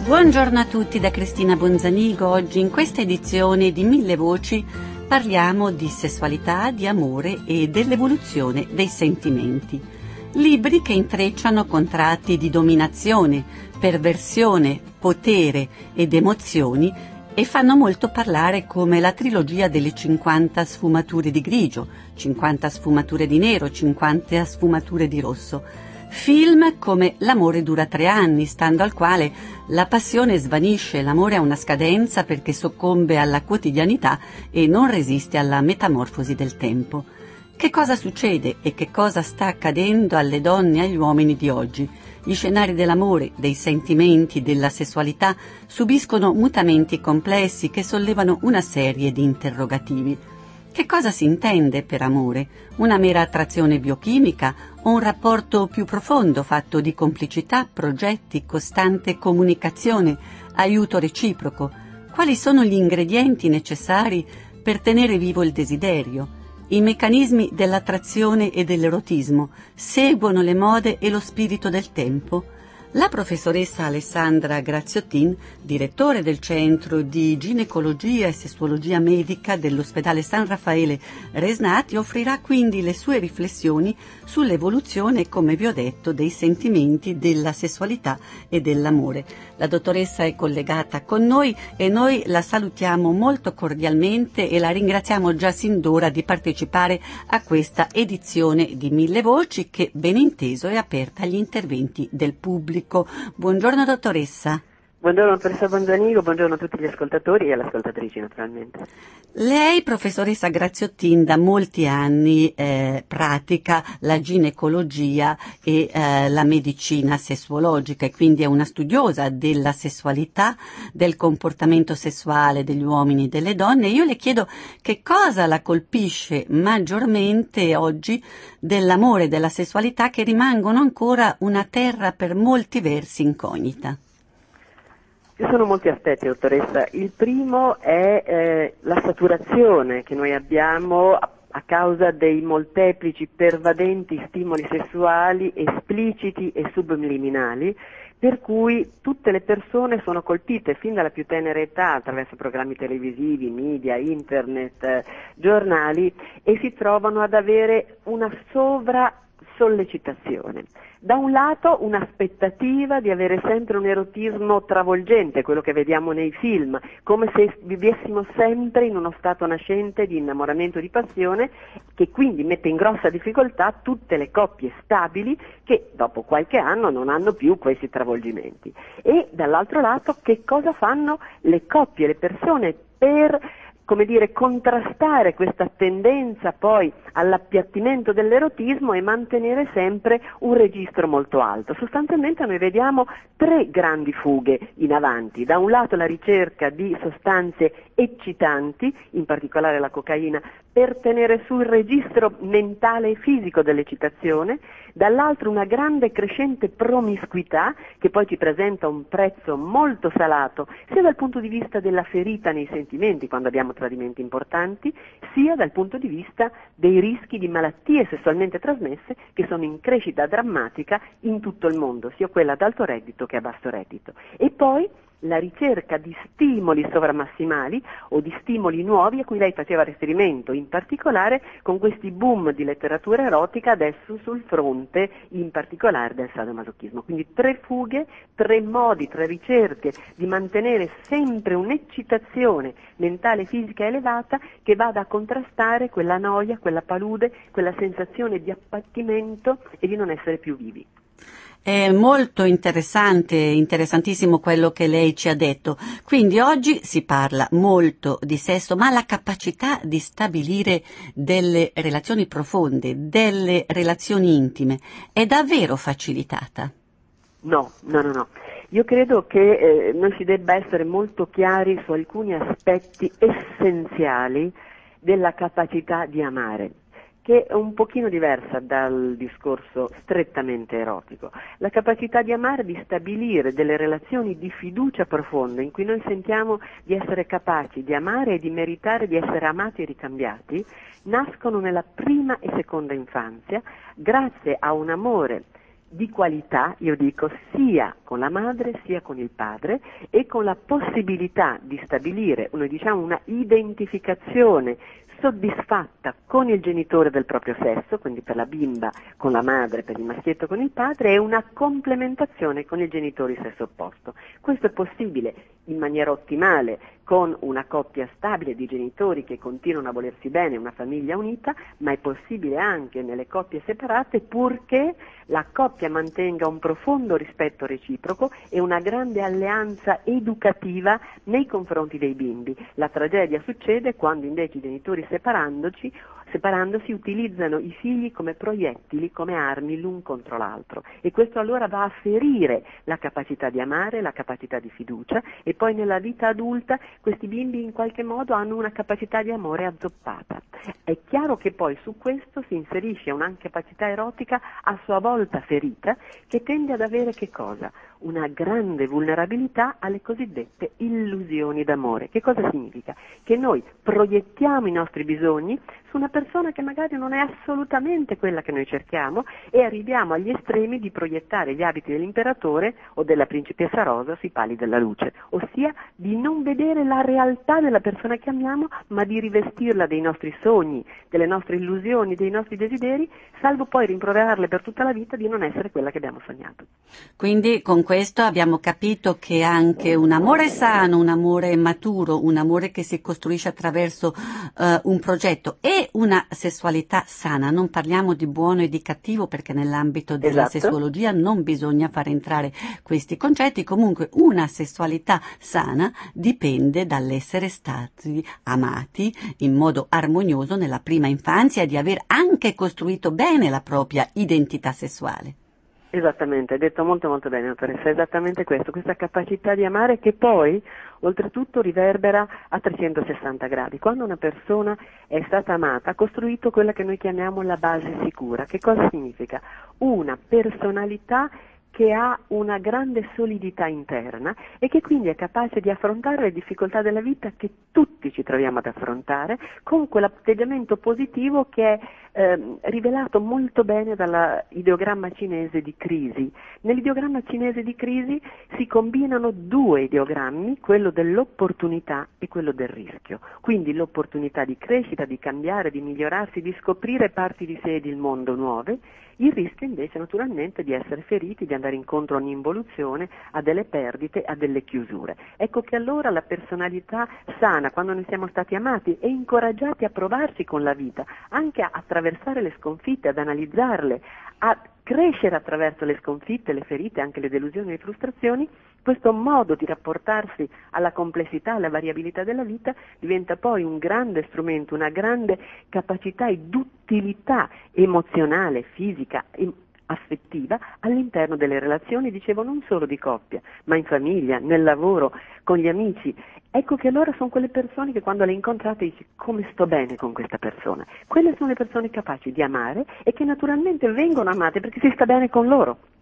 Buongiorno a tutti da Cristina Bonzanigo. Oggi in questa edizione di Mille Voci parliamo di sessualità, di amore e dell'evoluzione dei sentimenti. Libri che intrecciano contratti di dominazione, perversione, potere ed emozioni e fanno molto parlare come la trilogia delle 50 sfumature di grigio, 50 sfumature di nero, 50 sfumature di rosso. Film come L'amore dura 3 anni, stando al quale la passione svanisce, l'amore ha una scadenza perché soccombe alla quotidianità e non resiste alla metamorfosi del tempo. Che cosa succede e che cosa sta accadendo alle donne e agli uomini di oggi? Gli scenari dell'amore, dei sentimenti, della sessualità subiscono mutamenti complessi che sollevano una serie di interrogativi. Che cosa si intende per amore? Una mera attrazione biochimica o un rapporto più profondo fatto di complicità, progetti, costante comunicazione, aiuto reciproco? Quali sono gli ingredienti necessari per tenere vivo il desiderio? I meccanismi dell'attrazione e dell'erotismo seguono le mode e lo spirito del tempo? La professoressa Alessandra Graziottin, direttore del Centro di Ginecologia e Sessuologia Medica dell'Ospedale San Raffaele Resnati, offrirà quindi le sue riflessioni sull'evoluzione, come vi ho detto, dei sentimenti, della sessualità e dell'amore. La dottoressa è collegata con noi e noi la salutiamo molto cordialmente e la ringraziamo già sin d'ora di partecipare a questa edizione di Mille Voci che, ben inteso, è aperta agli interventi del pubblico. Buongiorno dottoressa. Buongiorno dottoressa Bonzanigo, buongiorno a tutti gli ascoltatori e alle ascoltatrici naturalmente. Lei, professoressa Graziottin, da molti anni pratica la ginecologia e la medicina sessuologica e quindi è una studiosa della sessualità, del comportamento sessuale degli uomini e delle donne. Io le chiedo che cosa la colpisce maggiormente oggi dell'amore e della sessualità che rimangono ancora una terra per molti versi incognita. Ci sono molti aspetti, dottoressa. Il primo è la saturazione che noi abbiamo a causa dei molteplici pervadenti stimoli sessuali espliciti e subliminali, per cui tutte le persone sono colpite fin dalla più tenera età attraverso programmi televisivi, media, internet, giornali e si trovano ad avere una sollecitazione. Da un lato un'aspettativa di avere sempre un erotismo travolgente, quello che vediamo nei film, come se vivessimo sempre in uno stato nascente di innamoramento e di passione, che quindi mette in grossa difficoltà tutte le coppie stabili che dopo qualche anno non hanno più questi travolgimenti. E dall'altro lato che cosa fanno le coppie, le persone per contrastare questa tendenza poi all'appiattimento dell'erotismo e mantenere sempre un registro molto alto. Sostanzialmente noi vediamo 3 grandi fughe in avanti. Da un lato la ricerca di sostanze eccitanti, in particolare la cocaina, per tenere su il registro mentale e fisico dell'eccitazione, dall'altro una grande crescente promiscuità che poi ci presenta un prezzo molto salato sia dal punto di vista della ferita nei sentimenti quando abbiamo tradimenti importanti, sia dal punto di vista dei rischi di malattie sessualmente trasmesse che sono in crescita drammatica in tutto il mondo, sia quella ad alto reddito che a basso reddito. E poi la ricerca di stimoli sovramassimali o di stimoli nuovi a cui lei faceva riferimento, in particolare con questi boom di letteratura erotica adesso sul fronte in particolare del sadomasochismo. Quindi 3 fughe, 3 modi, 3 ricerche di mantenere sempre un'eccitazione mentale e fisica elevata che vada a contrastare quella noia, quella palude, quella sensazione di appattimento e di non essere più vivi. È molto interessante, interessantissimo quello che lei ci ha detto. Quindi oggi si parla molto di sesso, ma la capacità di stabilire delle relazioni profonde, delle relazioni intime, è davvero facilitata? No. Io credo che noi si debba essere molto chiari su alcuni aspetti essenziali della capacità di amare, che è un pochino diversa dal discorso strettamente erotico. La capacità di amare, di stabilire delle relazioni di fiducia profonda in cui noi sentiamo di essere capaci di amare e di meritare di essere amati e ricambiati, nascono nella prima e seconda infanzia grazie a un amore di qualità, io dico, sia con la madre sia con il padre, e con la possibilità di stabilire, noi diciamo, una identificazione soddisfatta con il genitore del proprio sesso, quindi per la bimba con la madre, per il maschietto con il padre, e una complementazione con i genitori di sesso opposto. Questo è possibile in maniera ottimale con una coppia stabile di genitori che continuano a volersi bene, una famiglia unita, ma è possibile anche nelle coppie separate, purché la coppia mantenga un profondo rispetto reciproco e una grande alleanza educativa nei confronti dei bimbi. La tragedia succede quando invece i genitori separandosi utilizzano i figli come proiettili, come armi l'un contro l'altro, e questo allora va a ferire la capacità di amare, la capacità di fiducia, e poi nella vita adulta questi bimbi in qualche modo hanno una capacità di amore azzoppata. È chiaro che poi su questo si inserisce una capacità erotica a sua volta ferita, che tende ad avere che cosa? Una grande vulnerabilità alle cosiddette illusioni d'amore. Che cosa significa? Che noi proiettiamo i nostri bisogni su una persona che magari non è assolutamente quella che noi cerchiamo, e arriviamo agli estremi di proiettare gli abiti dell'imperatore o della principessa rosa sui pali della luce, ossia di non vedere la realtà della persona che amiamo, ma di rivestirla dei nostri sogni, delle nostre illusioni, dei nostri desideri, salvo poi rimproverarle per tutta la vita di non essere quella che abbiamo sognato. Quindi con questo abbiamo capito che anche un amore sano, un amore maturo, un amore che si costruisce attraverso un progetto, e una sessualità sana, non parliamo di buono e di cattivo perché nell'ambito della sessuologia non bisogna far entrare questi concetti, comunque una sessualità sana dipende dall'essere stati amati in modo armonioso nella prima infanzia e di aver anche costruito bene la propria identità sessuale. Esattamente, hai detto molto molto bene, dottoressa, è esattamente questo, questa capacità di amare che poi oltretutto riverbera a 360 gradi. Quando una persona è stata amata ha costruito quella che noi chiamiamo la base sicura. Che cosa significa? Una personalità che ha una grande solidità interna e che quindi è capace di affrontare le difficoltà della vita che tutti ci troviamo ad affrontare, con quell'atteggiamento positivo che è rivelato molto bene dall'ideogramma cinese di crisi. Nell'ideogramma cinese di crisi si combinano due ideogrammi, quello dell'opportunità e quello del rischio. Quindi l'opportunità di crescita, di cambiare, di migliorarsi, di scoprire parti di sé e del mondo nuove. Il rischio invece naturalmente di essere feriti, di andare incontro a un'involuzione, a delle perdite, a delle chiusure. Ecco che allora la personalità sana, quando noi siamo stati amati e incoraggiati a provarsi con la vita, anche a attraversare le sconfitte, ad analizzarle, a crescere attraverso le sconfitte, le ferite, anche le delusioni e le frustrazioni, questo modo di rapportarsi alla complessità, alla variabilità della vita diventa poi un grande strumento, una grande capacità e d'utilità emozionale, fisica e affettiva all'interno delle relazioni, dicevo, non solo di coppia, ma in famiglia, nel lavoro, con gli amici. Ecco che allora sono quelle persone che quando le incontrate dici: come sto bene con questa persona. Quelle sono le persone capaci di amare e che naturalmente vengono amate perché si sta bene con loro.